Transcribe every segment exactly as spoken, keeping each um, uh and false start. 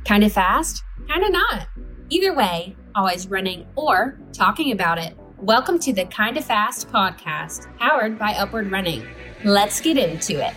Kind of fast, kind of not. Either way, always running or talking about it. Welcome to the Kind of Fast podcast, powered by Upward Running. Let's get into it.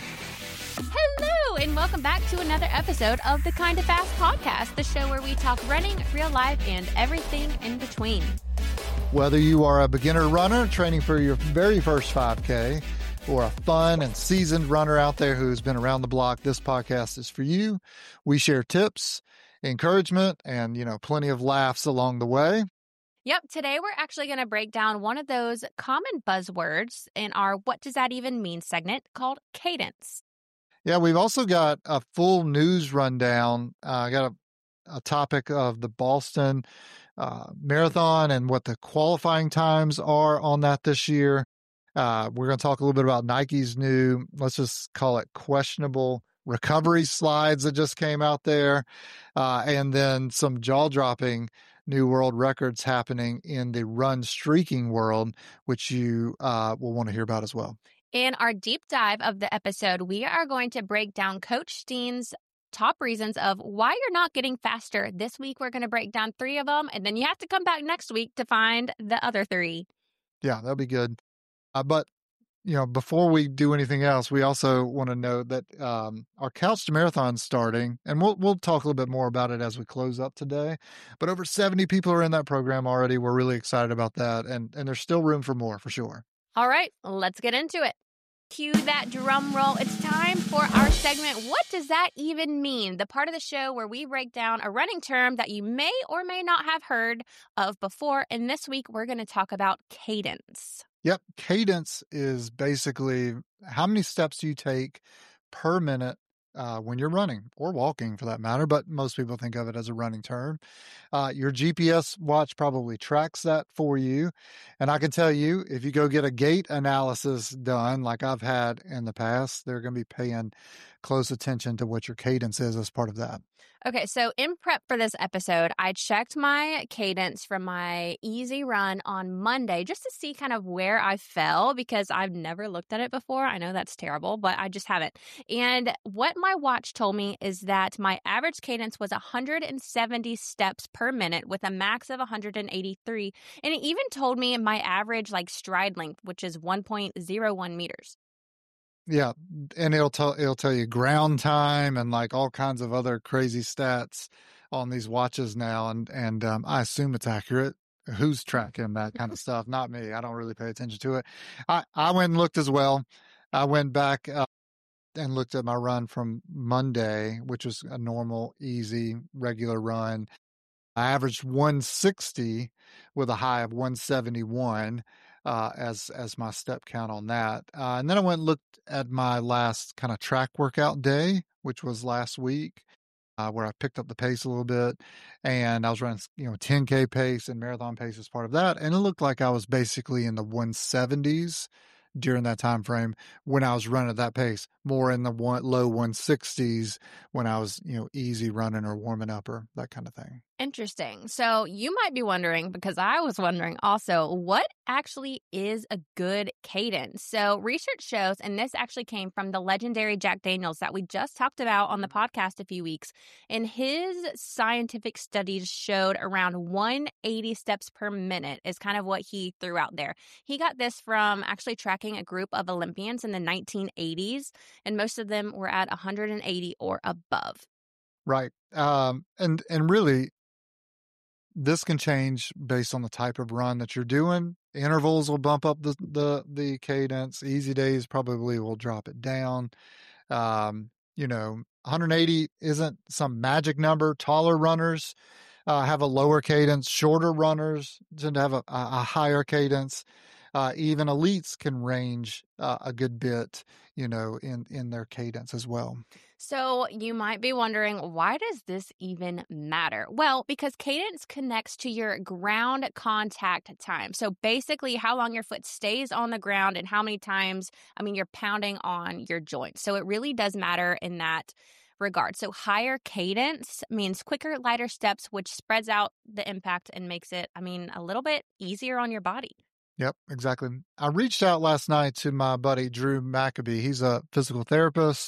Hello, and welcome back to another episode of the Kind of Fast podcast, the show where we talk running, real life, and everything in between. Whether you are a beginner runner training for your very first five K or a fun and seasoned runner out there who's been around the block, this podcast is for you. We share tips, encouragement, and, you know, plenty of laughs along the way. Yep, today we're actually going to break down one of those common buzzwords in our What Does That Even Mean segment called cadence. Yeah, we've also got a full news rundown. I uh, got a, a topic of the Boston uh, Marathon and what the qualifying times are on that this year. Uh, we're going to talk a little bit about Nike's new, let's just call it questionable recovery slides that just came out there. Uh, and then some jaw-dropping new world records happening in the run streaking world, which you uh, will want to hear about as well. In our deep dive of the episode, we are going to break down Coach Steen's top reasons of why you're not getting faster. This week, we're going to break down three of them, and then you have to come back next week to find the other three. Yeah, that'll be good. Uh, but, you know, before we do anything else, we also want to note that um, our Couch to Marathon starting, and we'll we'll talk a little bit more about it as we close up today. But over seventy people are in that program already. We're really excited about that, and and there's still room for more, for sure. All right, let's get into it. Cue that drum roll. It's time for our segment, What Does That Even Mean? The part of the show where we break down a running term that you may or may not have heard of before. And this week, we're going to talk about cadence. Yep. Cadence is basically how many steps you take per minute uh, when you're running or walking for that matter, but most people think of it as a running term. Uh, your G P S watch probably tracks that for you. And I can tell you, if you go get a gait analysis done, like I've had in the past, they're going to be paying close attention to what your cadence is as part of that. Okay, so in prep for this episode, I checked my cadence from my easy run on Monday just to see kind of where I fell because I've never looked at it before. I know that's terrible, but I just haven't. And what my watch told me is that my average cadence was one hundred seventy steps per minute with a max of one hundred eighty-three. And it even told me my average like stride length, which is one point zero one meters. Yeah, and it'll tell it'll tell you ground time and like all kinds of other crazy stats on these watches now, and and um, I assume it's accurate. Who's tracking that kind of stuff? Not me. I don't really pay attention to it. I I went and looked as well. I went back uh, and looked at my run from Monday, which was a normal, easy, regular run. I averaged one sixty with a high of one seventy-one. Uh, as as my step count on that. Uh, and then I went and looked at my last kind of track workout day, which was last week, uh, where I picked up the pace a little bit. And I was running, you know, ten K pace and marathon pace as part of that. And it looked like I was basically in the one seventies during that time frame when I was running at that pace, more in the one, low one sixties when I was, you know, easy running or warming up or that kind of thing. Interesting. So you might be wondering, because I was wondering also, what actually is a good cadence? So research shows, and this actually came from the legendary Jack Daniels that we just talked about on the podcast a few weeks, and his scientific studies showed around one hundred eighty steps per minute is kind of what he threw out there. He got this from actually tracking a group of Olympians in the nineteen eighties, and most of them were at one hundred eighty or above. Right. Um, and, and really, this can change based on the type of run that you're doing. Intervals will bump up the, the, the cadence. Easy days probably will drop it down. Um, you know, one hundred eighty isn't some magic number. Taller runners uh, have a lower cadence. Shorter runners tend to have a, a higher cadence. Uh, even elites can range uh, a good bit, you know, in, in their cadence as well. So you might be wondering, why does this even matter? Well, because cadence connects to your ground contact time. So basically how long your foot stays on the ground and how many times, I mean, you're pounding on your joints. So it really does matter in that regard. So higher cadence means quicker, lighter steps, which spreads out the impact and makes it, I mean, a little bit easier on your body. Yep, exactly. I reached out last night to my buddy, Drew Maccabee. He's a physical therapist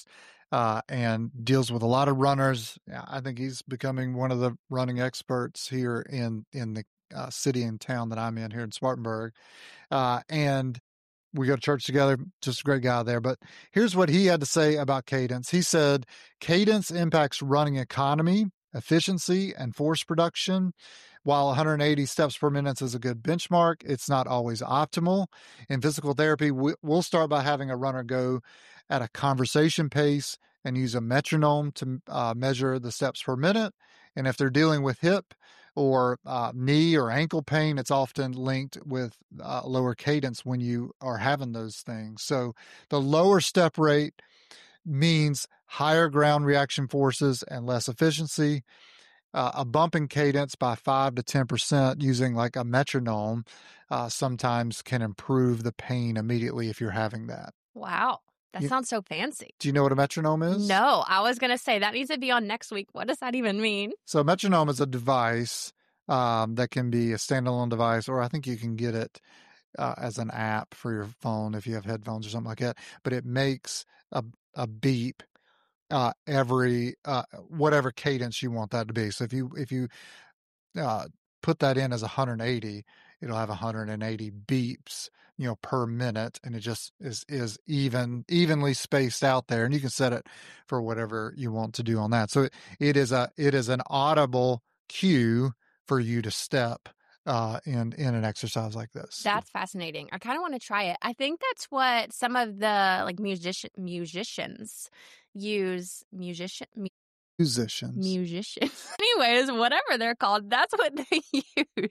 uh, and deals with a lot of runners. I think he's becoming one of the running experts here in, in the uh, city and town that I'm in here in Spartanburg. Uh, and we go to church together, just a great guy there. But here's what he had to say about cadence. He said, cadence impacts running economy, efficiency, and force production. While one hundred eighty steps per minute is a good benchmark, it's not always optimal. In physical therapy, we'll start by having a runner go at a conversation pace and use a metronome to uh, measure the steps per minute. And if they're dealing with hip or uh, knee or ankle pain, it's often linked with uh, lower cadence when you are having those things. So the lower step rate means higher ground reaction forces and less efficiency. Uh, a bump in cadence by five to ten percent using like a metronome uh, sometimes can improve the pain immediately if you're having that. Wow. That You- sounds so fancy. Do you know what a metronome is? No, I was going to say that needs to be on next week. What does that even mean? So a metronome is a device um, that can be a standalone device, or I think you can get it uh, as an app for your phone if you have headphones or something like that. But it makes a, a beep uh, every uh, whatever cadence you want that to be. So if you if you uh, put that in as one hundred eighty, it'll have one hundred eighty beeps, you know, per minute, and it just is is even evenly spaced out there, and you can set it for whatever you want to do on that. So it, it is a it is an audible cue for you to step uh, in in an exercise like this. That's fascinating. I kind of want to try it. I think that's what some of the like musician musicians use. Musician mu- Musicians. musicians. Anyways, whatever they're called, that's what they use.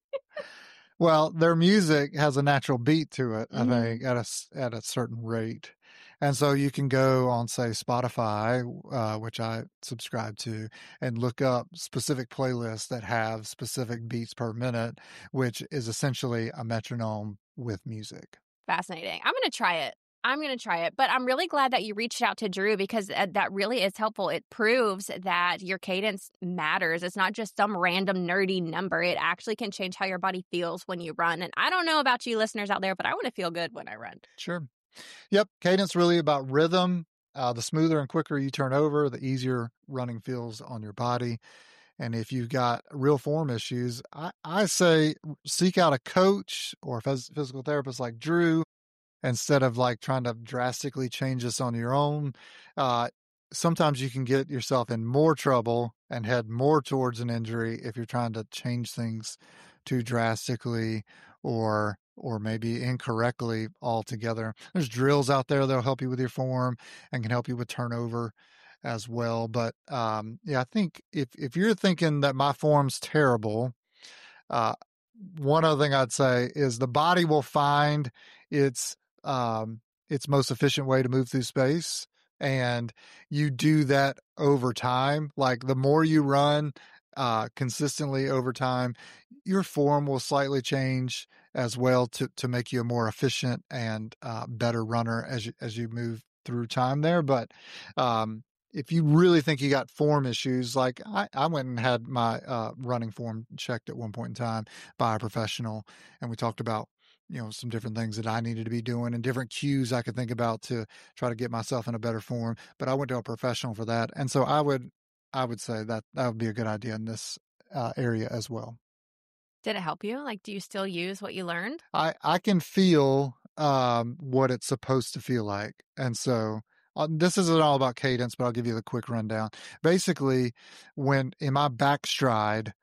Well, their music has a natural beat to it, I Mhm. think, at a, s- at a certain rate. And so you can go on, say, Spotify, uh, which I subscribe to, and look up specific playlists that have specific beats per minute, which is essentially a metronome with music. Fascinating. I'm going to try it. I'm going to try it. But I'm really glad that you reached out to Drew because uh, that really is helpful. It proves that your cadence matters. It's not just some random nerdy number. It actually can change how your body feels when you run. And I don't know about you listeners out there, but I want to feel good when I run. Sure. Yep. Cadence really about rhythm. Uh, the smoother and quicker you turn over, the easier running feels on your body. And if you've got real form issues, I, I say seek out a coach or a phys- physical therapist like Drew instead of like trying to drastically change this on your own. Uh, sometimes you can get yourself in more trouble and head more towards an injury if you're trying to change things too drastically or or maybe incorrectly altogether. There's drills out there that'll help you with your form and can help you with turnover as well. But um, yeah, I think if if you're thinking that my form's terrible, uh, one other thing I'd say is the body will find its um, its most efficient way to move through space, and you do that over time. Like the more you run uh, consistently over time, your form will slightly change as well to to make you a more efficient and uh, better runner as you as you move through time there. But um, if you really think you got form issues, like I, I went and had my uh, running form checked at one point in time by a professional, and we talked about, you know, some different things that I needed to be doing and different cues I could think about to try to get myself in a better form. But I went to a professional for that, and so I would I would say that that would be a good idea in this uh, area as well. Did it help you? Like, do you still use what you learned? I I can feel um, what it's supposed to feel like, and so. Uh, this isn't all about cadence, but I'll give you the quick rundown. Basically, when in my back stride,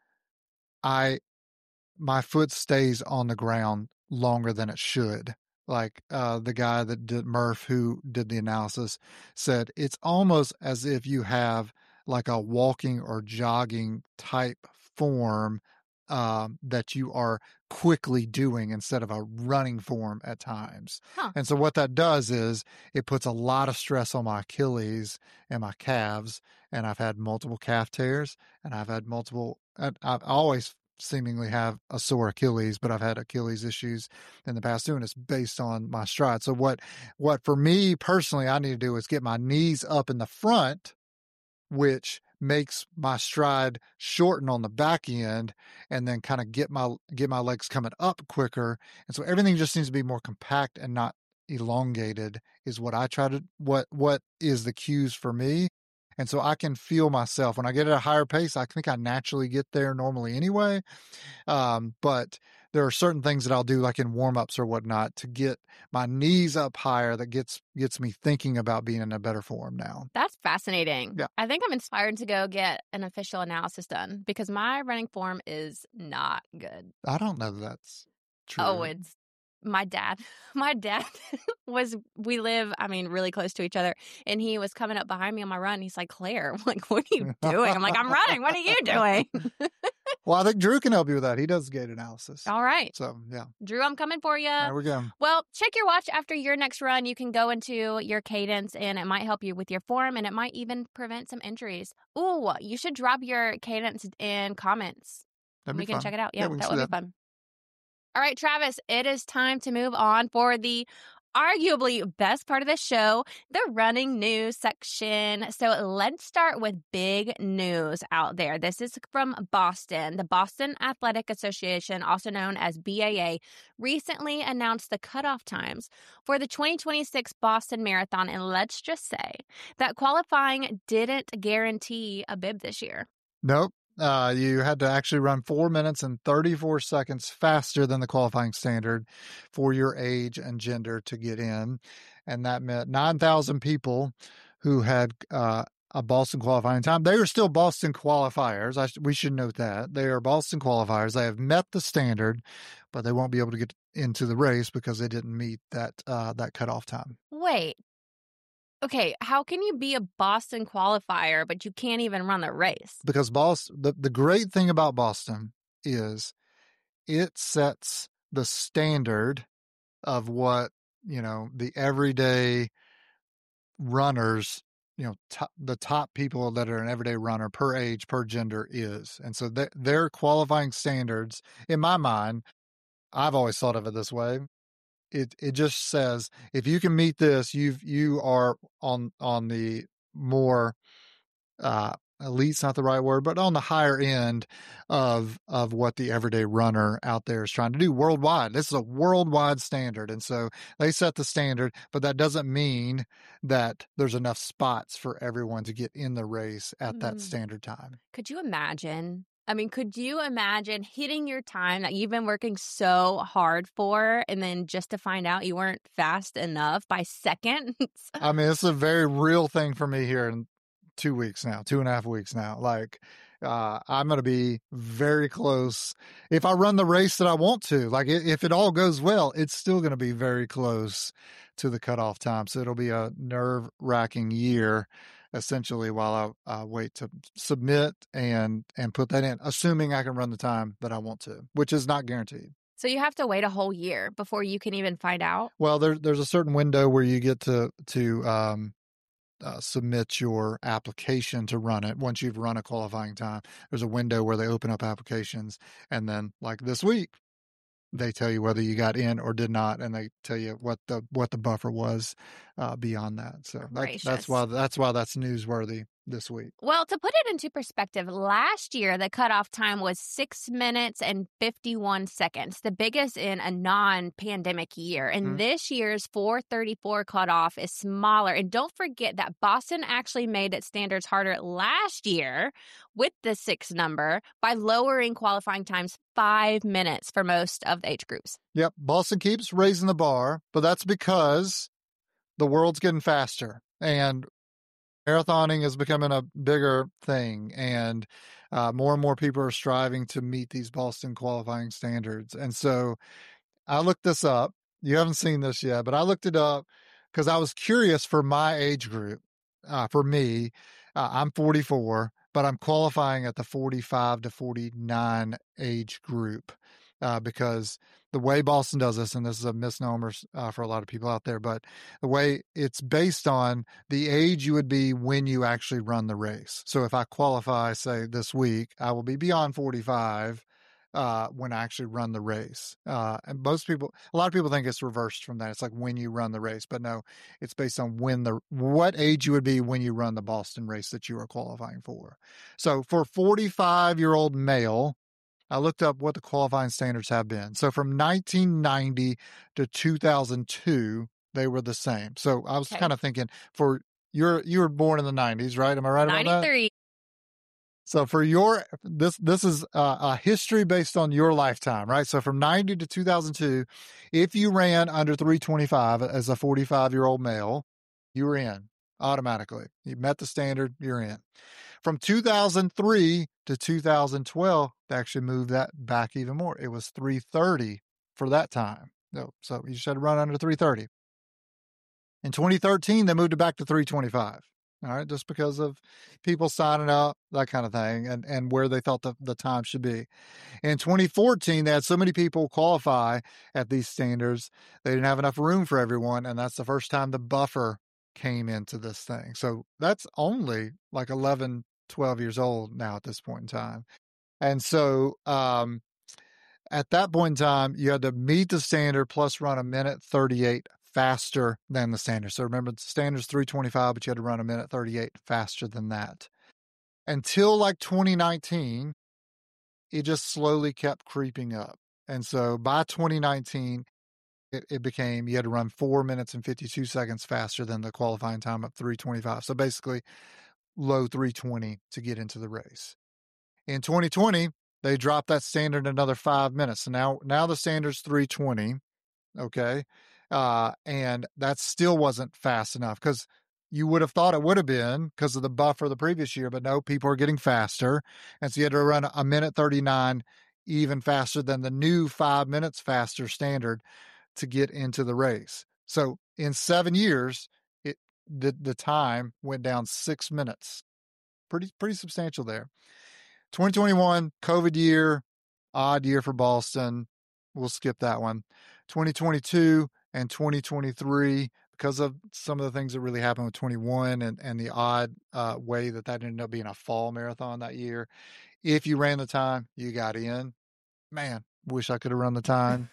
I my foot stays on the ground longer than it should. Like uh, the guy that did Murph, who did the analysis, said it's almost as if you have like a walking or jogging type form um, that you are quickly doing instead of a running form at times. Huh. And so what that does is it puts a lot of stress on my Achilles and my calves. And I've had multiple calf tears, and I've had multiple, I've always seemingly have a sore Achilles, but I've had Achilles issues in the past too, and it's based on my stride. So what, what for me personally, I need to do is get my knees up in the front, which makes my stride shorten on the back end, and then kind of get my get my legs coming up quicker. And so everything just seems to be more compact and not elongated is what I try to, what, what is the cues for me. And so I can feel myself when I get at a higher pace. I think I naturally get there normally anyway. Um, but there are certain things that I'll do, like in warm-ups or whatnot, to get my knees up higher that gets gets me thinking about being in a better form now. That's fascinating. Yeah. I think I'm inspired to go get an official analysis done because my running form is not good. I don't know that that's true. Oh, it's my dad. My dad was, we live, I mean, really close to each other. And he was coming up behind me on my run. He's like, Claire, I'm like, what are you doing? I'm like, I'm running. What are you doing? Well, I think Drew can help you with that. He does gait analysis. All right. So, yeah. Drew, I'm coming for you. There we go. Well, check your watch after your next run. You can go into your cadence and it might help you with your form and it might even prevent some injuries. Ooh, you should drop your cadence in comments. That'd be we can fun. check it out. Yeah, Yeah, we can that see would that. be fun. All right, Travis, it is time to move on for the arguably best part of the show, the running news section. So let's start with big news out there. This is from Boston. The Boston Athletic Association, also known as B A A, recently announced the cutoff times for the twenty twenty-six Boston Marathon. And let's just say that qualifying didn't guarantee a bib this year. Nope. Uh, you had to actually run four minutes and thirty-four seconds faster than the qualifying standard for your age and gender to get in. And that meant nine thousand people who had uh, a Boston qualifying time. They are still Boston qualifiers. I, we should note that. They are Boston qualifiers. They have met the standard, but they won't be able to get into the race because they didn't meet that uh, that cutoff time. Wait. Okay, how can you be a Boston qualifier, but you can't even run the race? Because Boston, the, the great thing about Boston is it sets the standard of what, you know, the everyday runners, you know, top, the top people that are an everyday runner per age, per gender is. And so th- their qualifying standards, in my mind, I've always thought of it this way. It it just says if you can meet this, you've you are on on the more uh, elite's not the right word, but on the higher end of of what the everyday runner out there is trying to do worldwide. This is a worldwide standard, and so they set the standard, but that doesn't mean that there's enough spots for everyone to get in the race at mm. that standard time. Could you imagine? I mean, could you imagine hitting your time that you've been working so hard for and then just to find out you weren't fast enough by seconds? I mean, it's a very real thing for me here in two weeks now, two and a half weeks now. Like, uh, I'm going to be very close. If I run the race that I want to, like if it all goes well, it's still going to be very close to the cutoff time. So it'll be a nerve wracking year essentially while I uh, wait to submit and, and put that in, assuming I can run the time that I want to, which is not guaranteed. So you have to wait a whole year before you can even find out? Well, there, there's a certain window where you get to, to, um, uh, submit your application to run it. Once you've run a qualifying time, there's a window where they open up applications. And then like this week, they tell you whether you got in or did not, and they tell you what the what the buffer was uh, beyond that. So that, that's why that's why that's newsworthy this week. Well, to put it into perspective, last year the cutoff time was six minutes and fifty-one seconds, the biggest in a non-pandemic year. And mm-hmm. this year's four thirty-four cutoff is smaller. And don't forget that Boston actually made its standards harder last year with the six number by lowering qualifying times five minutes for most of the age groups. Yep. Boston keeps raising the bar, but that's because the world's getting faster and marathoning is becoming a bigger thing, and uh, more and more people are striving to meet these Boston qualifying standards. And so I looked this up. You haven't seen this yet, but I looked it up because I was curious for my age group. Uh, for me, uh, I'm forty-four, but I'm qualifying at the forty-five to forty-nine age group. Uh, because the way Boston does this, and this is a misnomer uh, for a lot of people out there, but the way it's based on the age you would be when you actually run the race. So if I qualify, say, this week, I will be beyond forty-five uh, when I actually run the race. Uh, and most people, a lot of people think it's reversed from that. It's like when you run the race, but no, it's based on when the, what age you would be when you run the Boston race that you are qualifying for. So for forty-five year old male, I looked up what the qualifying standards have been. So from nineteen ninety to two thousand two, they were the same. So I was Okay. kind of thinking for you're you were born in the nineties, right? Am I right about that? ninety-three. So for your this this is a, a history based on your lifetime, right? So from ninety to two thousand two, if you ran under three twenty-five as a forty-five year old male, you were in automatically. You met the standard, you're in. From two thousand three to two thousand twelve, they actually moved that back even more. It was three thirty for that time. No, so you just had to run under three thirty. In twenty thirteen, they moved it back to three twenty-five. All right, just because of people signing up, that kind of thing, and, and where they thought the, the time should be. In twenty fourteen, they had so many people qualify at these standards, they didn't have enough room for everyone, and that's the first time the buffer came into this thing. So that's only like eleven, twelve years old now at this point in time. And so um, at that point in time, you had to meet the standard plus run a minute thirty-eight faster than the standard. So remember, the standard's three twenty-five, but you had to run a minute thirty-eight faster than that. Until like twenty nineteen, it just slowly kept creeping up. And so by twenty nineteen, it, it became you had to run four minutes and fifty-two seconds faster than the qualifying time of three twenty-five. So basically low three twenty to get into the race. In twenty twenty, they dropped that standard another five minutes. So now, now the standard's three twenty. Okay. Uh, and that still wasn't fast enough because you would have thought it would have been because of the buffer the previous year, but no, people are getting faster. And so you had to run a minute thirty-nine even faster than the new five minutes faster standard to get into the race. So in seven years, it the, the time went down six minutes. Pretty, pretty substantial there. twenty twenty-one, COVID year, odd year for Boston. We'll skip that one. twenty twenty-two and twenty twenty-three, because of some of the things that really happened with twenty-one and, and the odd uh, way that that ended up being a fall marathon that year. If you ran the time, you got in. Man, wish I could have run the time.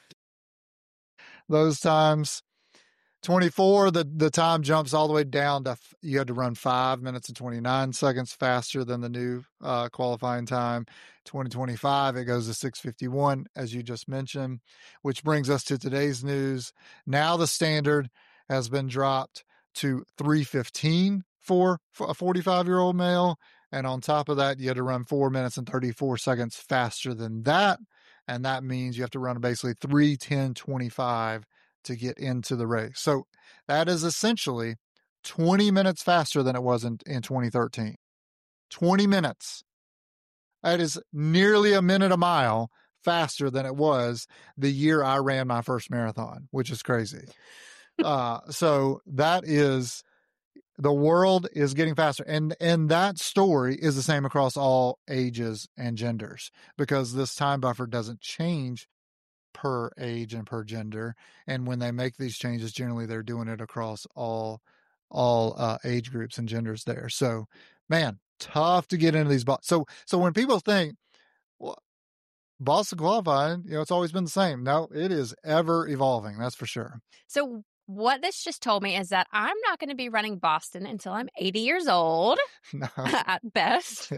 Those times. twenty-four, the, the time jumps all the way down to, you had to run five minutes and twenty-nine seconds faster than the new uh, qualifying time. twenty twenty-five, it goes to six fifty-one, as you just mentioned, which brings us to today's news. Now the standard has been dropped to three fifteen for a forty-five-year-old male. And on top of that, you had to run four minutes and thirty-four seconds faster than that. And that means you have to run basically three ten twenty-five to get into the race. So that is essentially twenty minutes faster than it was in, in twenty thirteen. twenty minutes. That is nearly a minute a mile faster than it was the year I ran my first marathon, which is crazy. uh, so that is, the world is getting faster. And, and that story is the same across all ages and genders because this time buffer doesn't change per age and per gender. And when they make these changes, generally they're doing it across all all uh, age groups and genders there. So, man, tough to get into these. Bo- so, so when people think, well, Boston qualifying, you know, it's always been the same. No, it is ever evolving. That's for sure. So what this just told me is that I'm not going to be running Boston until I'm eighty years old No. at best.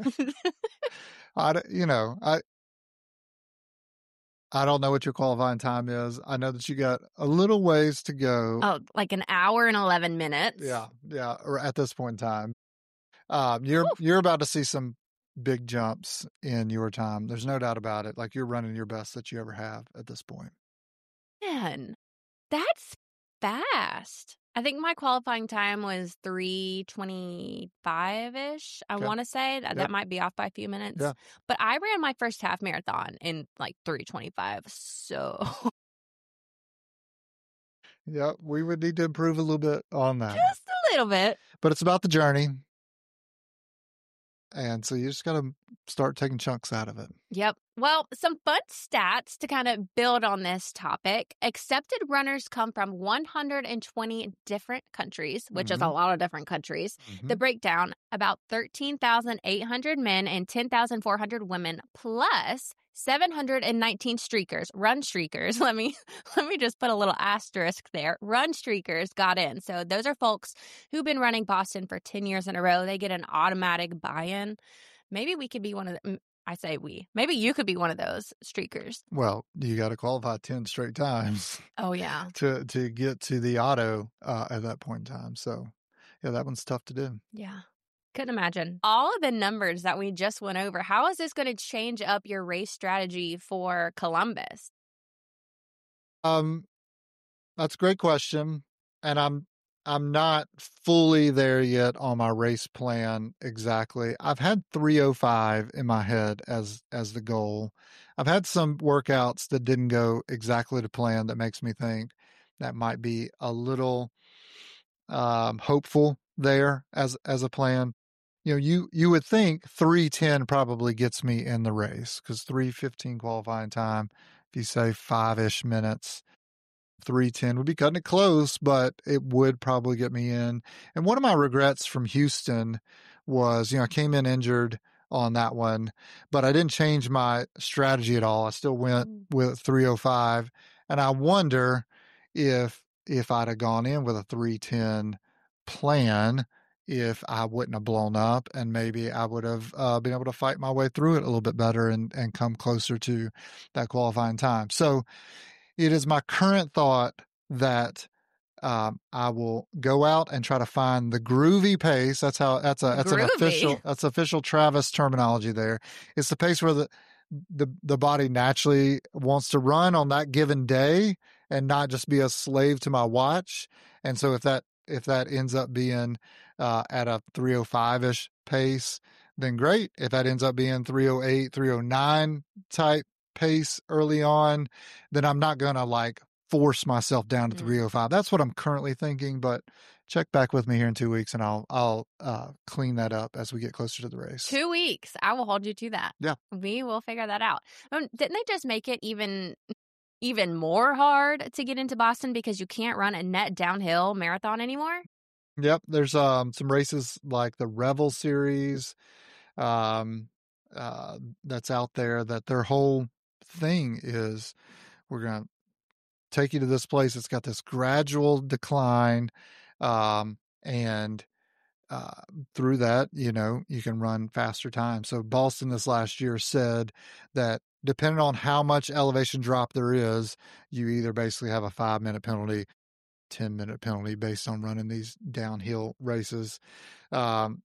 I, you know, I, I don't know what your qualifying time is. I know that you got a little ways to go. Oh, like an hour and eleven minutes. Yeah, yeah. Or at this point in time, um, you're Oof. you're about to see some big jumps in your time. There's no doubt about it. Like you're running your best that you ever have at this point. Man, that's fast. I think my qualifying time was three twenty-five-ish, I Okay. want to say. That, Yep. that might be off by a few minutes. Yeah. But I ran my first half marathon in like three twenty-five. So Yeah, we would need to improve a little bit on that. just a little bit. But it's about the journey. And so you just got to start taking chunks out of it. Yep. Well, some fun stats to kind of build on this topic. Accepted runners come from one hundred twenty different countries, which mm-hmm. is a lot of different countries. Mm-hmm. The breakdown, about thirteen thousand eight hundred men and ten thousand four hundred women, plus seven hundred nineteen streakers, run streakers. Let me let me just put a little asterisk there. Run streakers got in. So those are folks who've been running Boston for ten years in a row. They get an automatic buy-in. Maybe we could be one of the, I say we. Maybe you could be one of those streakers. Well, you got to qualify ten straight times. Oh, yeah. to to get to the auto uh, at that point in time. So, yeah, that one's tough to do. Yeah. Couldn't imagine. All of the numbers that we just went over, how is this going to change up your race strategy for Columbus? Um, that's a great question. And I'm I'm not fully there yet on my race plan exactly. I've had three oh five in my head as as the goal. I've had some workouts that didn't go exactly to plan that makes me think that might be a little um, hopeful there as as a plan. You know, you you would think three ten probably gets me in the race because three fifteen qualifying time, if you say five-ish minutes, three ten would be cutting it close, but it would probably get me in. And one of my regrets from Houston was, you know, I came in injured on that one, but I didn't change my strategy at all. I still went with three oh five. And I wonder if if I'd have gone in with a three ten plan, if I wouldn't have blown up, and maybe I would have uh, been able to fight my way through it a little bit better and, and come closer to that qualifying time. So it is my current thought that um, I will go out and try to find the groovy pace. That's how that's a that's Groovy. an official that's official Travis terminology there. It's the pace where the the the body naturally wants to run on that given day and not just be a slave to my watch. And so if that if that ends up being uh, at a three oh five-ish pace, then great. If that ends up being three oh eight, three oh nine type pace early on, then I'm not going to like force myself down to Mm. three oh five. That's what I'm currently thinking, but check back with me here in two weeks and I'll I'll uh, clean that up as we get closer to the race. Two weeks. I will hold you to that. Yeah. We will figure that out. Um, didn't they just make it even even more hard to get into Boston because you can't run a net downhill marathon anymore? Yep, there's um some races like the Revel series um uh that's out there that their whole thing is we're going to take you to this place. It's got this gradual decline um and uh through that, you know, you can run faster time. So Boston this last year said that depending on how much elevation drop there is, you either basically have a five minute penalty, ten minute penalty based on running these downhill races. Um,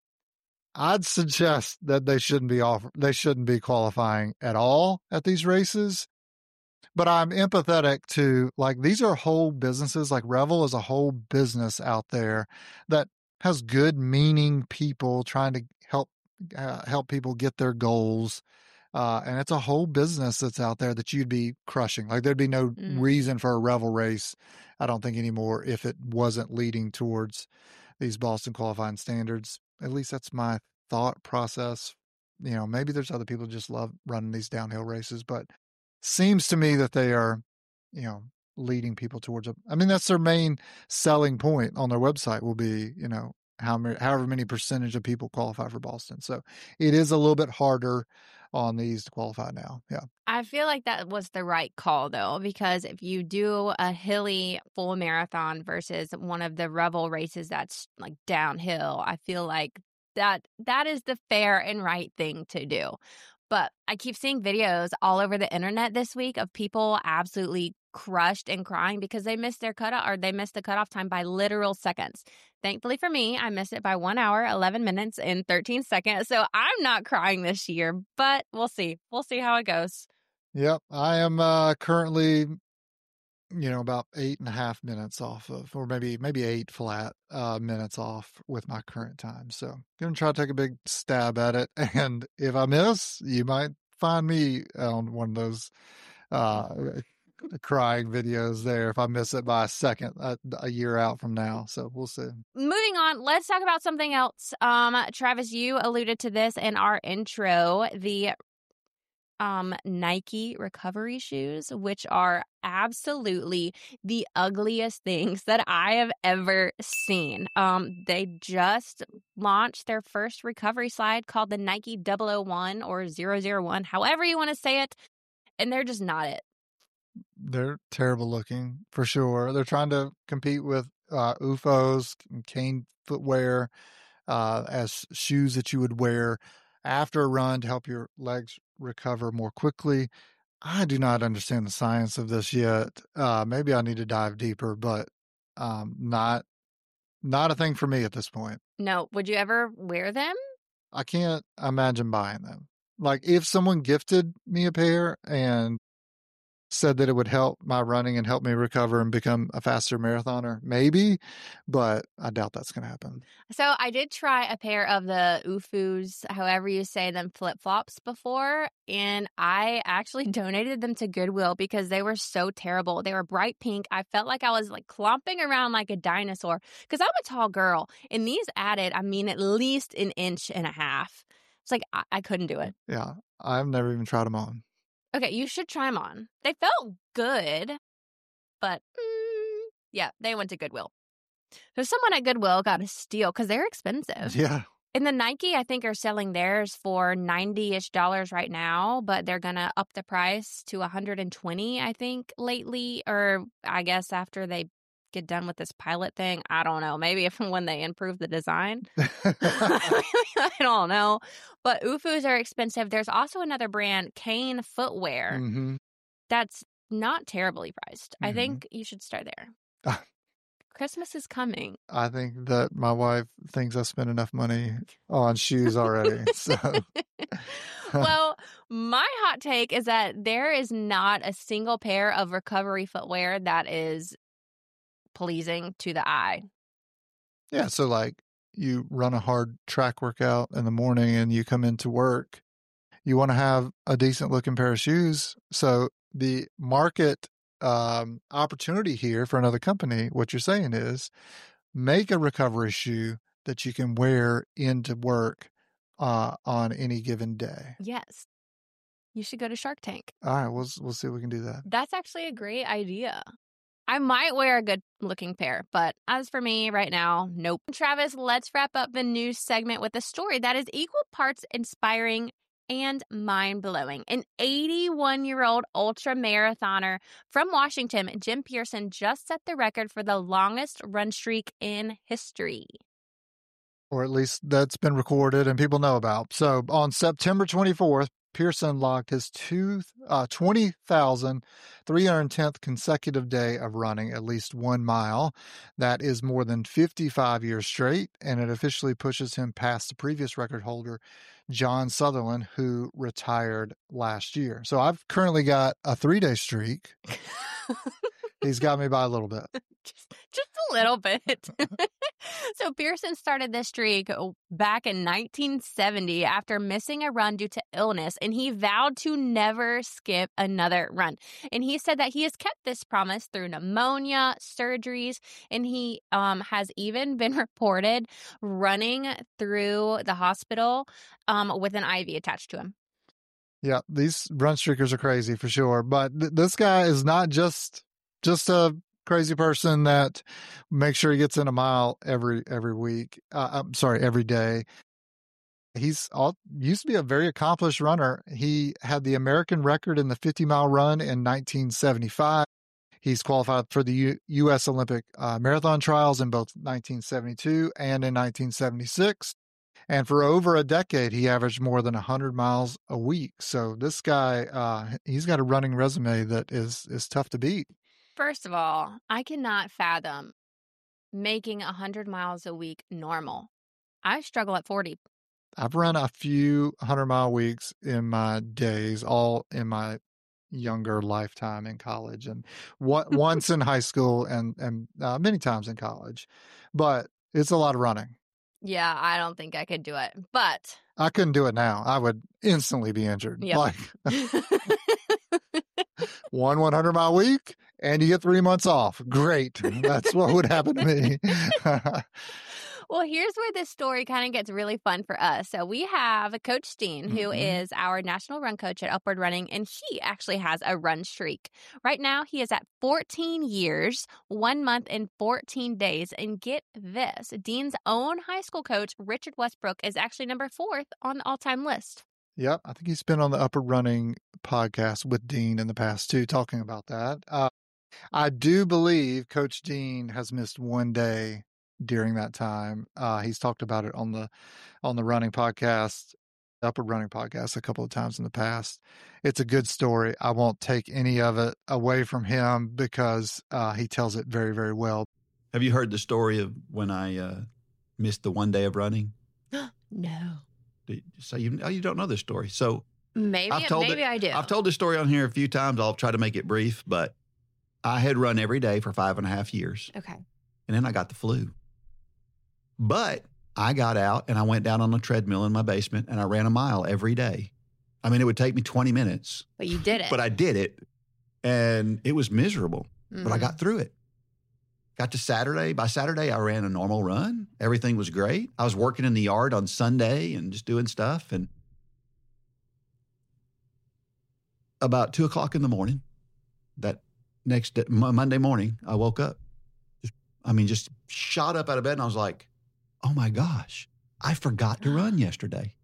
I'd suggest that they shouldn't be off, they shouldn't be qualifying at all at these races. But I'm empathetic to, like, these are whole businesses. Like Revel is a whole business out there that has good meaning people trying to help uh, help people get their goals. Uh, and it's a whole business that's out there that you'd be crushing. Like there'd be no Mm. reason for a Revel race, I don't think anymore, if it wasn't leading towards these Boston qualifying standards. At least that's my thought process. You know, maybe there's other people who just love running these downhill races, but seems to me that they are, you know, leading people towards a, I mean, that's their main selling point on their website will be, you know, how many, however many percentage of people qualify for Boston. So it is a little bit harder on these to qualify now. Yeah. I feel like that was the right call, though, because if you do a hilly full marathon versus one of the Revel races that's like downhill, I feel like that that is the fair and right thing to do. But I keep seeing videos all over the internet this week of people absolutely crushed and crying because they missed their cutoff or they missed the cutoff time by literal seconds. Thankfully for me, I missed it by one hour, eleven minutes, and thirteen seconds. So I'm not crying this year, but we'll see. We'll see how it goes. Yep. I am uh, currently, you know, about eight and a half minutes off of, or maybe maybe eight flat uh, minutes off with my current time. So going to try to take a big stab at it. And if I miss, you might find me on one of those uh, crying videos there if I miss it by a second a, a year out from now. So we'll see. Moving on, let's talk about something else. Um, Travis, you alluded to this in our intro, the um Nike recovery shoes, which are absolutely the ugliest things that I have ever seen. Um, they just launched their first recovery slide called the Nike double oh one or zero zero one, however you want to say it, and they're just not it. They're terrible looking for sure. They're trying to compete with uh, U F Os, Kane footwear uh, as shoes that you would wear after a run to help your legs recover more quickly. I do not understand the science of this yet. Uh, maybe I need to dive deeper, but um, not not a thing for me at this point. No. Would you ever wear them? I can't imagine buying them. Like if someone gifted me a pair and said that it would help my running and help me recover and become a faster marathoner, maybe, but I doubt that's going to happen. So I did try a pair of the O F Us, however you say them, flip-flops before, and I actually donated them to Goodwill because they were so terrible. They were bright pink. I felt like I was like clomping around like a dinosaur because I'm a tall girl, and these added, I mean, at least an inch and a half. It's like I, I couldn't do it. Yeah, I've never even tried them on. Okay, you should try them on. They felt good, but mm, yeah, they went to Goodwill. So someone at Goodwill got a steal because they're expensive. Yeah. And the Nike, I think, are selling theirs for ninety-ish dollars right now, but they're going to up the price to one hundred twenty, I think, lately. Or I guess after they get done with this pilot thing. I don't know. Maybe if when they improve the design. I don't know. But O F Us are expensive. There's also another brand, Kane Footwear, mm-hmm. that's not terribly priced. Mm-hmm. I think you should start there. Christmas is coming. I think that my wife thinks I spent enough money on shoes already. So, well, my hot take is that there is not a single pair of recovery footwear that is pleasing to the eye. Yeah. So, like, you run a hard track workout in the morning and you come into work, you want to have a decent looking pair of shoes. So, the market Um, opportunity here for another company, what you're saying is make a recovery shoe that you can wear into work uh, on any given day. Yes. You should go to Shark Tank. All right, we'll, we'll see if we can do that. That's actually a great idea. I might wear a good looking pair, but as for me right now, nope. Travis, let's wrap up the news segment with a story that is equal parts inspiring and mind-blowing. An eighty-one-year-old ultra marathoner from Washington, Jim Pearson, just set the record for the longest run streak in history. Or at least that's been recorded and people know about. So on September twenty-fourth, Pearson logged his two, uh, twenty thousand three hundred tenth consecutive day of running at least one mile. That is more than fifty-five years straight, and it officially pushes him past the previous record holder, John Sutherland, who retired last year. So I've currently got a three-day streak. He's got me by a little bit. Just, just a little bit. So Pearson started this streak back in nineteen seventy after missing a run due to illness, and he vowed to never skip another run. And he said that he has kept this promise through pneumonia, surgeries, and he um, has even been reported running through the hospital um, with an I V attached to him. Yeah, these run streakers are crazy for sure. But th- this guy is not just just a crazy person that makes sure he gets in a mile every every week. Uh, I'm sorry, every day. He's all, used to be a very accomplished runner. He had the American record in the fifty mile run in nineteen seventy-five. He's qualified for the U- U.S. Olympic uh, marathon trials in both nineteen seventy-two and in nineteen seventy-six. And for over a decade, he averaged more than one hundred miles a week. So this guy, uh, he's got a running resume that is is tough to beat. First of all, I cannot fathom making one hundred miles a week normal. I struggle at forty. I've run a few one hundred mile weeks in my days, all in my younger lifetime in college, and what, once in high school and, and uh, many times in college. But it's a lot of running. Yeah, I don't think I could do it, but I couldn't do it now. I would instantly be injured. Yep. Like one one hundred mile week and you get three months off. Great. That's what would happen to me. Well, here's where this story kind of gets really fun for us. So we have Coach Dean, who mm-hmm. is our national run coach at Upward Running, and he actually has a run streak. Right now, he is at fourteen years, one month, and fourteen days. And get this, Dean's own high school coach, Richard Westbrook, is actually number fourth on the all-time list. Yep. I think he's been on the Upward Running podcast with Dean in the past, too, talking about that. Uh, I do believe Coach Dean has missed one day during that time. Uh, he's talked about it on the on the running podcast. Upward Running podcast a couple of times in the past. It's a good story. I won't take any of it away from him because uh, he tells it very, very well. Have you heard the story of when I uh, missed the one day of running? No. So you, oh, you don't know this story. So Maybe, I've told maybe it, I do. I've told this story on here a few times. I'll try to make it brief, but I had run every day for five and a half years. Okay. And then I got the flu. But I got out and I went down on a treadmill in my basement and I ran a mile every day. I mean, it would take me twenty minutes. But you did it. But I did it. And it was miserable. Mm-hmm. But I got through it. Got to Saturday. By Saturday, I ran a normal run. Everything was great. I was working in the yard on Sunday and just doing stuff. And about two o'clock in the morning, that next day, Monday morning, I woke up. Just, I mean, just shot up out of bed and I was like, oh my gosh, I forgot to run yesterday.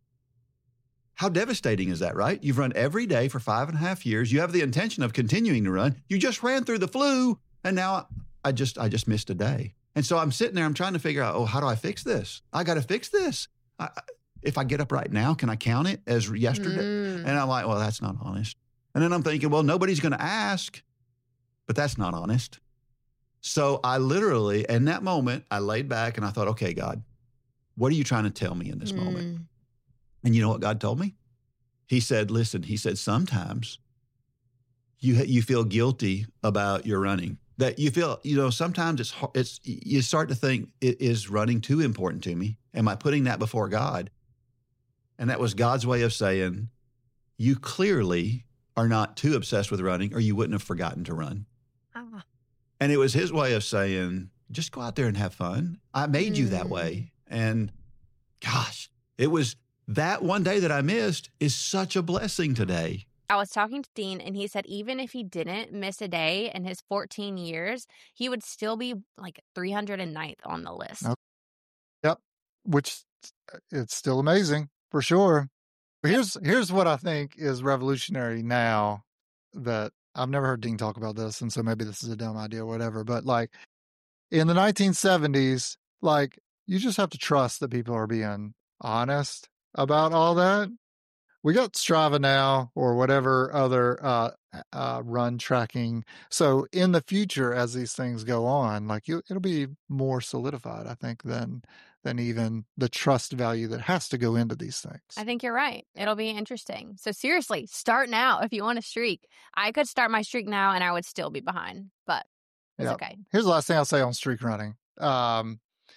How devastating is that, right? You've run every day for five and a half years. You have the intention of continuing to run. You just ran through the flu and now I just, I just missed a day. And so I'm sitting there, I'm trying to figure out, oh, how do I fix this? I got to fix this. I, if I get up right now, can I count it as yesterday? Mm. And I'm like, well, that's not honest. And then I'm thinking, well, nobody's going to ask, but that's not honest. So I literally, in that moment, I laid back and I thought, okay, God, what are you trying to tell me in this mm. moment? And you know what God told me? He said, listen, he said, sometimes you you feel guilty about your running. That you feel, you know, sometimes it's, it's you start to think, is running too important to me? Am I putting that before God? And that was God's way of saying, you clearly are not too obsessed with running or you wouldn't have forgotten to run. Ah. And it was his way of saying, just go out there and have fun. I made mm. you that way. And gosh, it was that one day that I missed is such a blessing today. I was talking to Dean and he said even if he didn't miss a day in his fourteen years, he would still be like three hundred ninth on the list. Okay. Yep. Which it's still amazing for sure. But here's, here's what I think is revolutionary now that I've never heard Dean talk about this, and so maybe this is a dumb idea or whatever, but like in the nineteen seventies, like you just have to trust that people are being honest about all that. We got Strava now or whatever other uh, uh, run tracking. So in the future, as these things go on, like you, it'll be more solidified, I think, than than even the trust value that has to go into these things. I think you're right. It'll be interesting. So seriously, start now if you want to streak. I could start my streak now and I would still be behind, but it's yeah. okay. Here's the last thing I'll say on streak running. Um,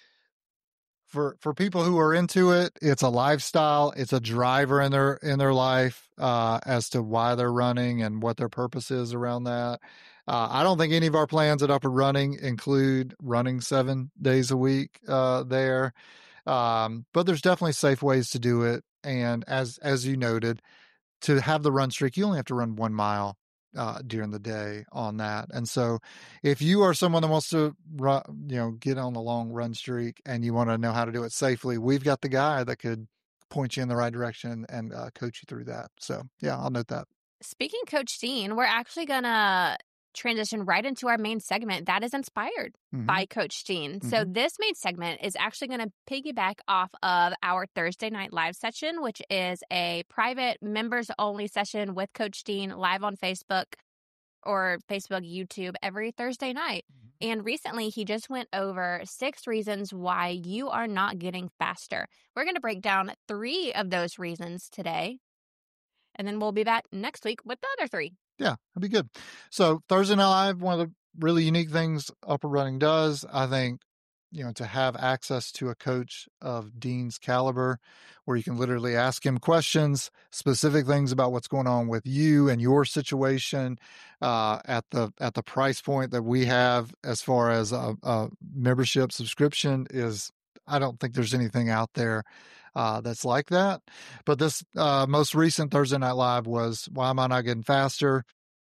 For for people who are into it, it's a lifestyle. It's a driver in their in their life uh, as to why they're running and what their purpose is around that. Uh, I don't think any of our plans at Upward Running include running seven days a week uh, there, um, but there's definitely safe ways to do it. And as as you noted, to have the run streak, you only have to run one mile Uh, during the day on that. And so if you are someone that wants to run, you know, get on the long run streak and you want to know how to do it safely, we've got the guy that could point you in the right direction and uh, coach you through that. So yeah, I'll note that. Speaking Coach Dean, we're actually going to transition right into our main segment that is inspired mm-hmm. by Coach Dean. Mm-hmm. So this main segment is actually going to piggyback off of our Thursday night live session, which is a private members only session with Coach Dean live on Facebook or Facebook, YouTube every Thursday night. Mm-hmm. And recently he just went over six reasons why you are not getting faster. We're going to break down three of those reasons today. And then we'll be back next week with the other three. Yeah, that'd be good. So Thursday Night Live, one of the really unique things Upward Running does, I think, you know, to have access to a coach of Dean's caliber where you can literally ask him questions, specific things about what's going on with you and your situation uh, at the at the price point that we have as far as a, a membership subscription is, I don't think there's anything out there uh, that's like that. But this uh, most recent Thursday Night Live was, why am I not getting faster?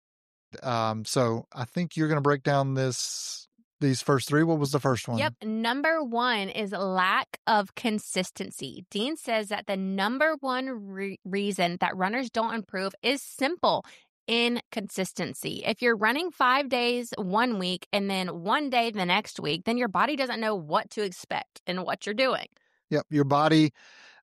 Um, so I think you're going to break down this these first three. What was the first one? Yep. Number one is lack of consistency. Dean says that the number one re- reason that runners don't improve is simple. Inconsistency. If you're running five days one week and then one day the next week, then your body doesn't know what to expect and what you're doing. Yep. Your body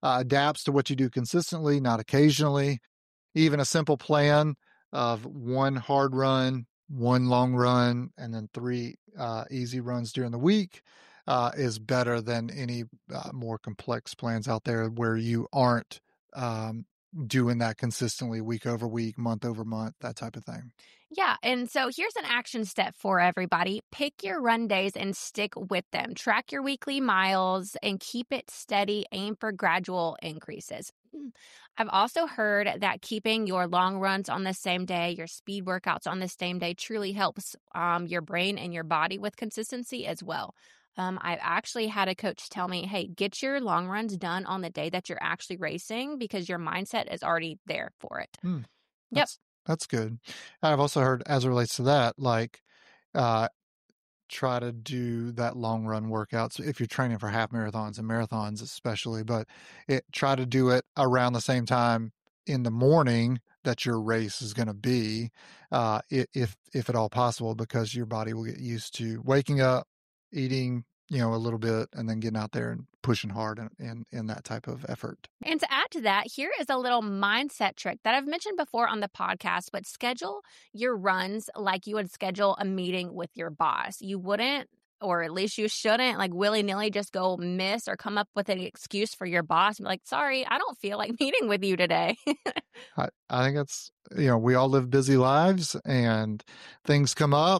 uh, adapts to what you do consistently, not occasionally. Even a simple plan of one hard run, one long run, and then three uh, easy runs during the week uh, is better than any uh, more complex plans out there where you aren't um, doing that consistently week over week, month over month, that type of thing. Yeah. And so here's an action step for everybody. Pick your run days and stick with them. Track your weekly miles and keep it steady. Aim for gradual increases. I've also heard that keeping your long runs on the same day, your speed workouts on the same day truly helps um, your brain and your body with consistency as well. Um, I've actually had a coach tell me, hey, get your long runs done on the day that you're actually racing because your mindset is already there for it. Hmm. Yep. That's, that's good. And I've also heard, as it relates to that, like, uh, try to do that long run workouts if you're training for half marathons and marathons especially, but it try to do it around the same time in the morning that your race is going to be, uh, if if at all possible, because your body will get used to waking up, eating, you know, a little bit, and then getting out there and pushing hard in, in, in that type of effort. And to add to that, here is a little mindset trick that I've mentioned before on the podcast, but schedule your runs like you would schedule a meeting with your boss. You wouldn't, or at least you shouldn't, like willy-nilly just go miss or come up with an excuse for your boss and be like, sorry, I don't feel like meeting with you today. I, I think it's, you know, we all live busy lives and things come up.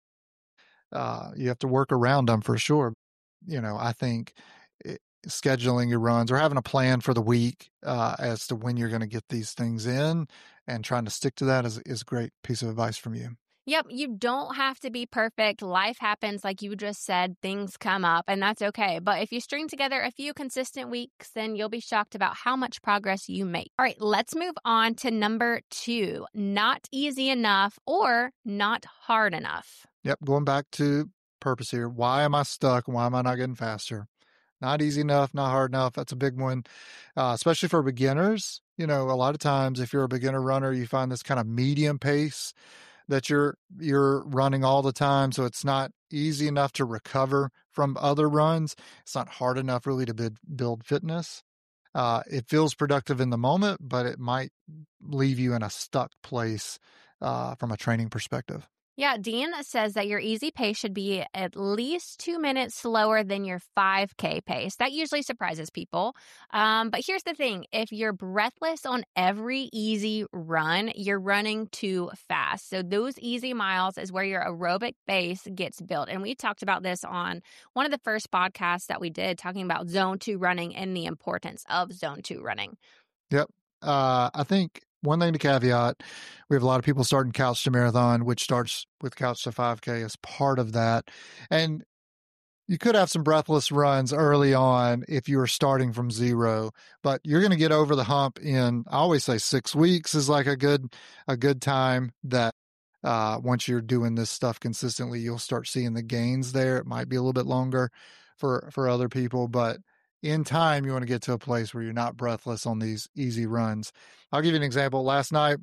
Uh, you have to work around them for sure. You know, I think it, scheduling your runs or having a plan for the week uh, as to when you're going to get these things in and trying to stick to that is, is a great piece of advice from you. Yep, you don't have to be perfect. Life happens, like you just said, things come up, and that's okay. But if you string together a few consistent weeks, then you'll be shocked about how much progress you make. All right, let's move on to number two, not easy enough or not hard enough. Yep, going back to purpose here. Why am I stuck? Why am I not getting faster? Not easy enough, not hard enough. That's a big one, uh, especially for beginners. You know, a lot of times if you're a beginner runner, you find this kind of medium pace that you're you're running all the time. So it's not easy enough to recover from other runs. It's not hard enough really to build, build fitness. Uh, it feels productive in the moment, but it might leave you in a stuck place uh, from a training perspective. Yeah, Dean says that your easy pace should be at least two minutes slower than your five K pace. That usually surprises people. Um, but here's the thing. If you're breathless on every easy run, you're running too fast. So those easy miles is where your aerobic base gets built. And we talked about this on one of the first podcasts that we did, talking about zone two running and the importance of zone two running. Yep. Uh, I think one thing to caveat, we have a lot of people starting Couch to Marathon, which starts with Couch to five K as part of that. And you could have some breathless runs early on if you were starting from zero, but you're going to get over the hump in, I always say six weeks is like a good, a good time that uh, once you're doing this stuff consistently, you'll start seeing the gains there. It might be a little bit longer for, for other people, but in time, you want to get to a place where you're not breathless on these easy runs. I'll give you an example. Last night,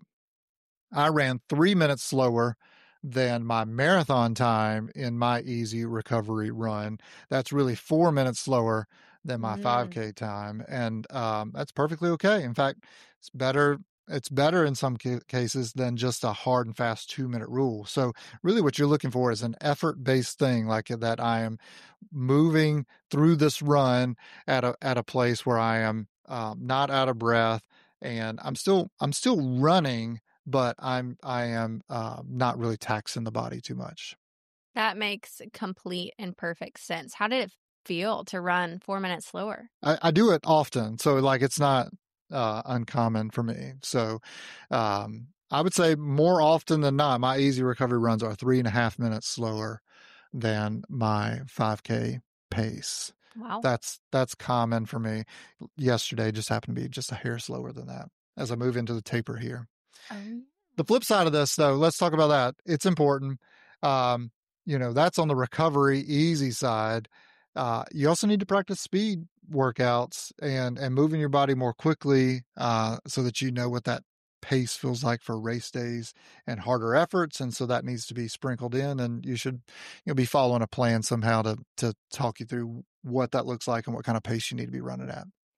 I ran three minutes slower than my marathon time in my easy recovery run. That's really four minutes slower than my mm. five K time. And um, that's perfectly okay. In fact, it's better. It's better in some ca- cases than just a hard and fast two minute rule. So really what you're looking for is an effort based thing like that. I am moving through this run at a, at a place where I am um, not out of breath and I'm still, I'm still running, but I'm, I am uh, not really taxing the body too much. That makes complete and perfect sense. How did it feel to run four minutes slower? I, I do it often. So like, it's not, Uh, uncommon for me. So um, I would say more often than not, my easy recovery runs are three and a half minutes slower than my five K pace. Wow. That's, that's common for me. Yesterday just happened to be just a hair slower than that as I move into the taper here. Um. The flip side of this though, let's talk about that. It's important. Um, you know, that's on the recovery easy side. Uh, you also need to practice speed workouts and, and moving your body more quickly uh, so that you know what that pace feels like for race days and harder efforts. And so that needs to be sprinkled in and you should you know, be following a plan somehow to, to talk you through what that looks like and what kind of pace you need to be running at.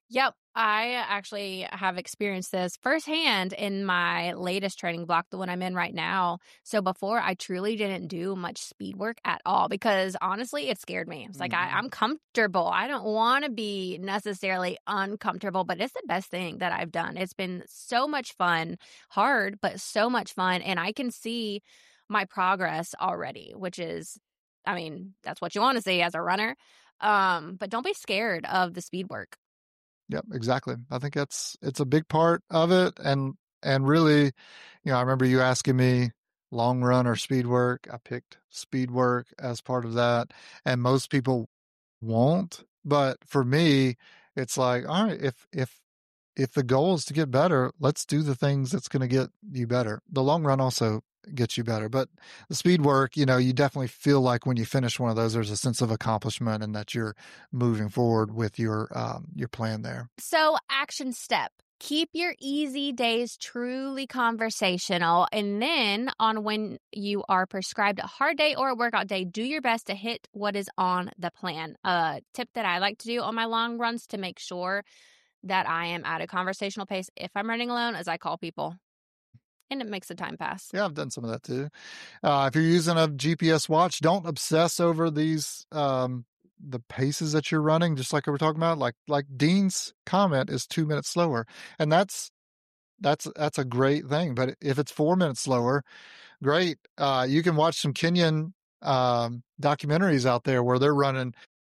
Yep. I actually have experienced this firsthand in my latest training block, the one I'm in right now. So before, I truly didn't do much speed work at all because honestly, it scared me. It's like I, Mhm. I'm comfortable. I don't want to be necessarily uncomfortable, but it's the best thing that I've done. It's been so much fun, hard, but so much fun. And I can see my progress already, which is, I mean, that's what you want to see as a runner. Um, but don't be scared of the speed work. Yep, exactly. I think that's it's a big part of it, and and really, you know, I remember you asking me long run or speed work. I picked speed work as part of that, and most people won't. But for me, it's like, all right, if if if the goal is to get better, let's do the things that's going to get you better. The long run also gets you better, but the speed work, you know, you definitely feel like when you finish one of those, there's a sense of accomplishment and that you're moving forward with your um, your plan there. So, action step. Keep your easy days truly conversational. And then, on when you are prescribed a hard day or a workout day, do your best to hit what is on the plan. A tip that I like to do on my long runs to make sure that I am at a conversational pace if I'm running alone is I call people. And it makes the time pass. Yeah, I've done some of that too. Uh, if you're using a G P S watch, don't obsess over these um, the paces that you're running. Just like we were talking about, like like Dean's comment is two minutes slower, and that's that's that's a great thing. But if it's four minutes slower, great. Uh, you can watch some Kenyan um, documentaries out there where they're running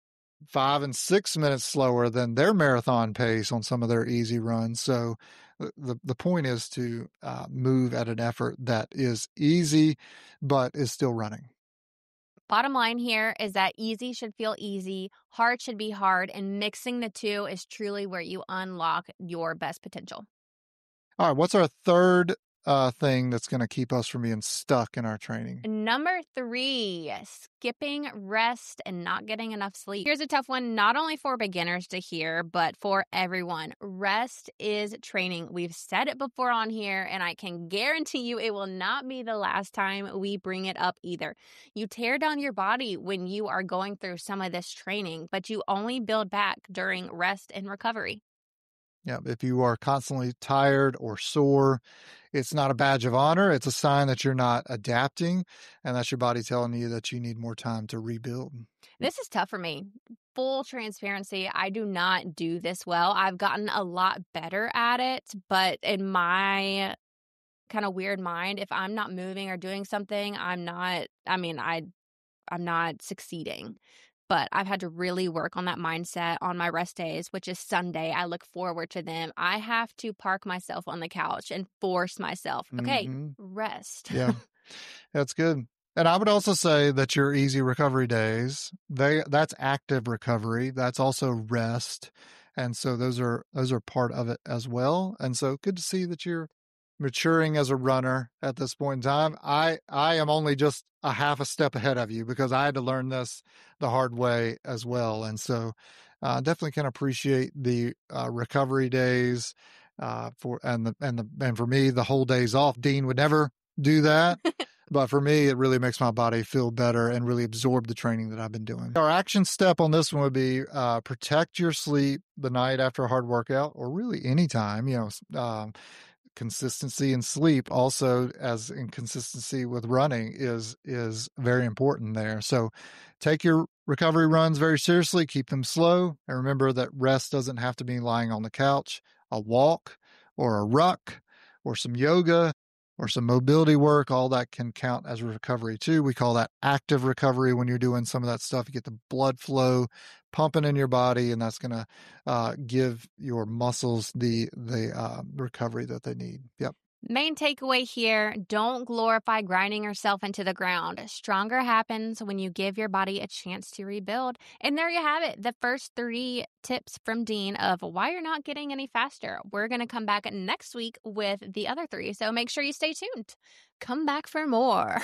five and six minutes slower than their marathon pace on some of their easy runs. So the the point is to uh, move at an effort that is easy, but is still running. Bottom line here is that easy should feel easy, hard should be hard, and mixing the two is truly where you unlock your best potential. All right, what's our third uh, thing that's going to keep us from being stuck in our training? Number three, skipping rest and not getting enough sleep. Here's a tough one, not only for beginners to hear, but for everyone. Rest is training. We've said it before on here, and I can guarantee you it will not be the last time we bring it up either. You tear down your body when you are going through some of this training, but you only build back during rest and recovery. Yeah, if you are constantly tired or sore, it's not a badge of honor. It's a sign that you're not adapting, and that's your body telling you that you need more time to rebuild. This is tough for me. Full transparency, I do not do this well. I've gotten a lot better at it, but in my kind of weird mind, if I'm not moving or doing something, I'm not, I mean, I, I'm not succeeding. But I've had to really work on that mindset on my rest days, which is Sunday. I look forward to them. I have to park myself on the couch and force myself, okay, Mm-hmm. rest. Yeah, that's good. And I would also say that your easy recovery days, they that's active recovery. That's also rest. And so those are those are part of it as well. And so good to see that you're maturing as a runner at this point in time. I I am only just a half a step ahead of you because I had to learn this the hard way as well. And so uh, definitely can appreciate the uh, recovery days uh, for and the and the and for me the whole days off. Dean would never do that. But for me, it really makes my body feel better and really absorb the training that I've been doing. Our action step on this one would be uh, protect your sleep the night after a hard workout, or really anytime. You know, um, consistency in sleep, also as in consistency with running, is is very important there. So, take your recovery runs very seriously. Keep them slow, and remember that rest doesn't have to be lying on the couch. A walk, or a ruck, or some yoga, or some mobility work, all that can count as recovery too. We call that active recovery when you're doing some of that stuff. You get the blood flow pumping in your body, and that's going to uh, give your muscles the the uh, recovery that they need. Yep. Main takeaway here, don't glorify grinding yourself into the ground. Stronger happens when you give your body a chance to rebuild. And there you have it, the first three tips from Dean of why you're not getting any faster. We're going to come back next week with the other three, so make sure you stay tuned. Come back for more.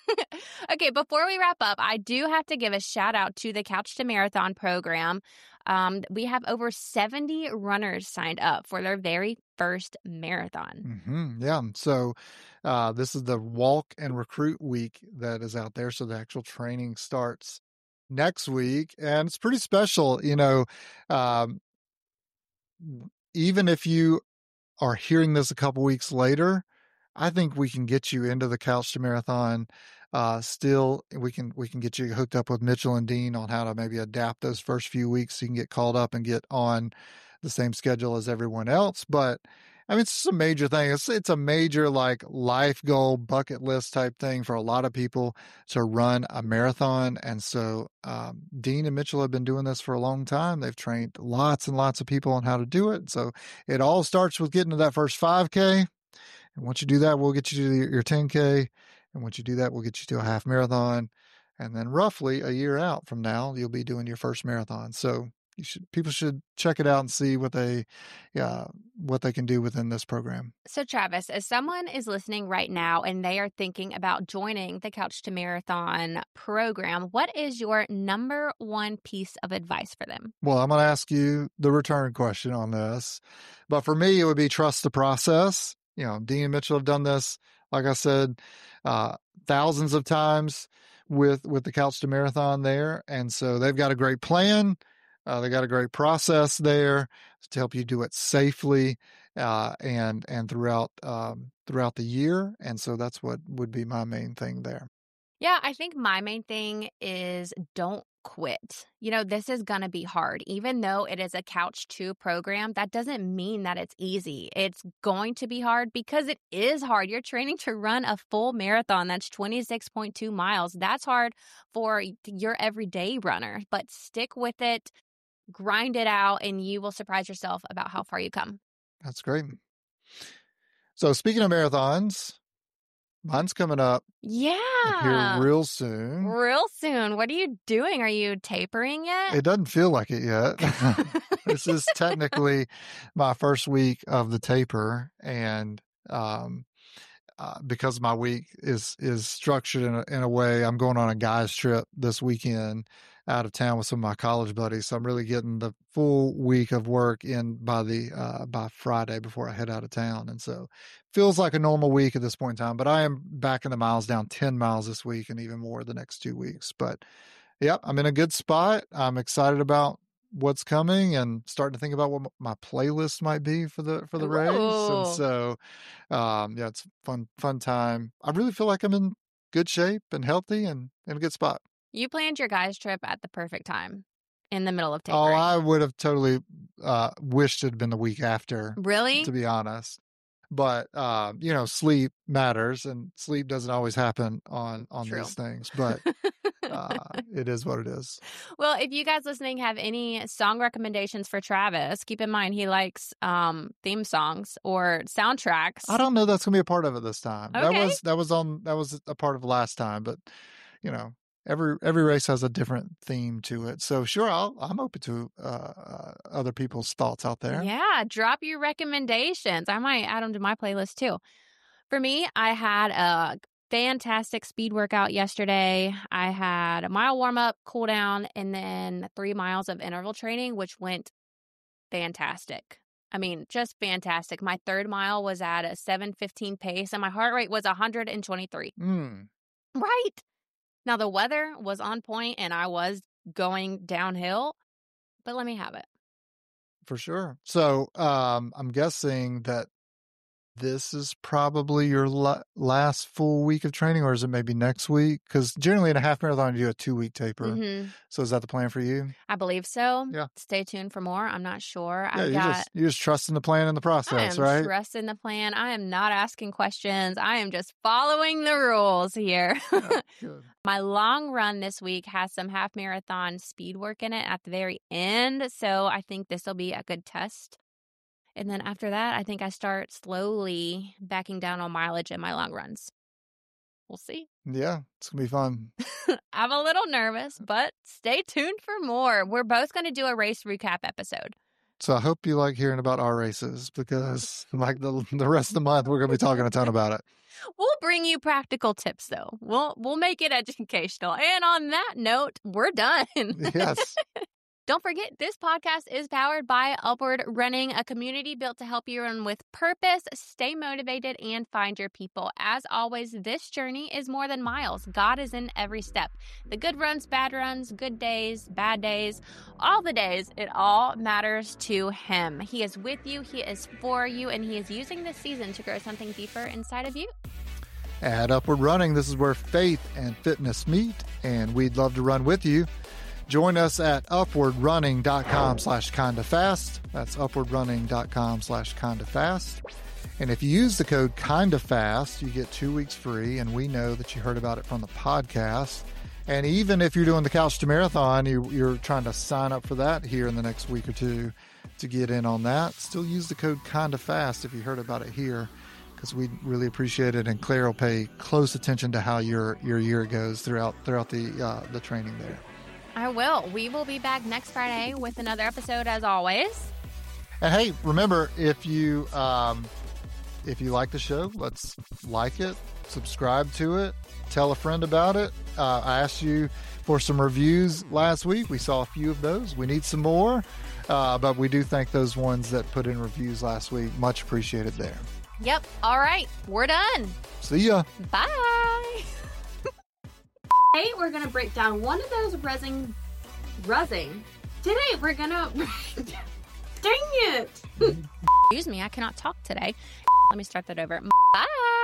Okay, before we wrap up, I do have to give a shout out to the Couch to Marathon program. Um, we have over seventy runners signed up for their very first marathon. Mm-hmm. Yeah. So uh, this is the walk and recruit week that is out there. So the actual training starts next week, and it's pretty special. You know, um, even if you are hearing this a couple weeks later, I think we can get you into the Couch to Marathon. Uh, still, we can we can get you hooked up with Mitchell and Dean on how to maybe adapt those first few weeks so you can get called up and get on the same schedule as everyone else. But I mean, it's a major thing. It's it's a major like life goal, bucket list type thing for a lot of people to run a marathon. And so um, Dean and Mitchell have been doing this for a long time. They've trained lots and lots of people on how to do it. So it all starts with getting to that first five K. And once you do that, we'll get you to your ten K. And once you do that, we'll get you to a half marathon. And then roughly a year out from now, you'll be doing your first marathon. So you should, people should check it out and see what they, uh, what they can do within this program. So Travis, as someone is listening right now and they are thinking about joining the Couch to Marathon program, what is your number one piece of advice for them? Well, I'm going to ask you the return question on this. But for me, it would be trust the process. You know, Dean and Mitchell have done this, like I said, uh, thousands of times with, with the Couch to Marathon there. And so they've got a great plan. Uh, they got a great process there to help you do it safely uh, and and throughout um, throughout the year. And so that's what would be my main thing there. Yeah, I think my main thing is don't quit. You know, this is going to be hard. Even though it is a Couch to program, that doesn't mean that it's easy. It's going to be hard because it is hard. You're training to run a full marathon. That's twenty-six point two miles. That's hard for your everyday runner, but stick with it. Grind it out, and you will surprise yourself about how far you come. That's great. So speaking of marathons, mine's coming up. Yeah. Here real soon. Real soon. What are you doing? Are you tapering yet? It doesn't feel like it yet. This is technically my first week of the taper. And um, uh, because my week is is structured in a, in a way, I'm going on a guy's trip this weekend out of town with some of my college buddies. So I'm really getting the full week of work in by the uh, by Friday before I head out of town. And so feels like a normal week at this point in time, but I am backing the miles down ten miles this week and even more the next two weeks. But yeah, I'm in a good spot. I'm excited about what's coming and starting to think about what my playlist might be for the for the Ooh. race. And so um, yeah, it's fun, fun time. I really feel like I'm in good shape and healthy and in a good spot. You planned your guys' trip at the perfect time in the middle of Oh, tapering. I would have totally uh, wished it had been the week after, Really? to be honest. But, uh, you know, sleep matters, and sleep doesn't always happen on, on True. these things. But uh, it is what it is. Well, if you guys listening have any song recommendations for Travis, keep in mind he likes um, theme songs or soundtracks. I don't know that's going to be a part of it this time. That Okay. was that was on that was a part of last time, but you know, every every race has a different theme to it. So sure, I'll, I'm open to uh, uh, other people's thoughts out there. Yeah, drop your recommendations. I might add them to my playlist too. For me, I had a fantastic speed workout yesterday. I had a mile warm up, cool down, and then three miles of interval training, which went fantastic. I mean, just fantastic. My third mile was at a seven fifteen pace, and my heart rate was one hundred twenty-three. Mm. Right. Now, the weather was on point, and I was going downhill, but let me have it. For sure. So um, I'm guessing that this is probably your la- last full week of training, or is it maybe next week? Because generally in a half marathon, you do a two week taper. Mm-hmm. So is that the plan for you? I believe so. Yeah. Stay tuned for more. I'm not sure. Yeah, I've you got. just you just trusting the plan and the process, I am right? trusting the plan. I am not asking questions. I am just following the rules here. Yeah, good. My long run this week has some half marathon speed work in it at the very end. So I think this will be a good test. And then after that, I think I start slowly backing down on mileage in my long runs. We'll see. Yeah, it's gonna be fun. I'm a little nervous, but stay tuned for more. We're both going to do a race recap episode. So I hope you like hearing about our races because, like the the rest of the month, we're gonna be talking a ton about it. We'll bring you practical tips, though. We'll we'll make it educational. And on that note, we're done. Yes. Don't forget, this podcast is powered by Upward Running, a community built to help you run with purpose, stay motivated, and find your people. As always, this journey is more than miles. God is in every step. The good runs, bad runs, good days, bad days, all the days, it all matters to Him. He is with you, He is for you, and He is using this season to grow something deeper inside of you. At Upward Running, this is where faith and fitness meet, and we'd love to run with you. Join us at upwardrunning.com slash kinda fast. That's upwardrunning.com slash kinda fast. And if you use the code kinda fast, you get two weeks free. And we know that you heard about it from the podcast. And even if you're doing the Couch to Marathon, you, you're trying to sign up for that here in the next week or two to get in on that, still use the code kinda fast if you heard about it here, because we really appreciate it. And Claire will pay close attention to how your, your year goes throughout throughout the uh, the training there. I will. We will be back next Friday with another episode as always. And hey, remember, if you um, if you like the show, let's like it, subscribe to it, tell a friend about it. Uh, I asked you for some reviews last week. We saw a few of those. We need some more, uh, but we do thank those ones that put in reviews last week. Much appreciated there. Yep. All right. We're done. See ya. Bye. Today we're gonna break down one of those resin, resin. Today we're gonna, dang it! Excuse me, I cannot talk today. Let me start that over. Bye.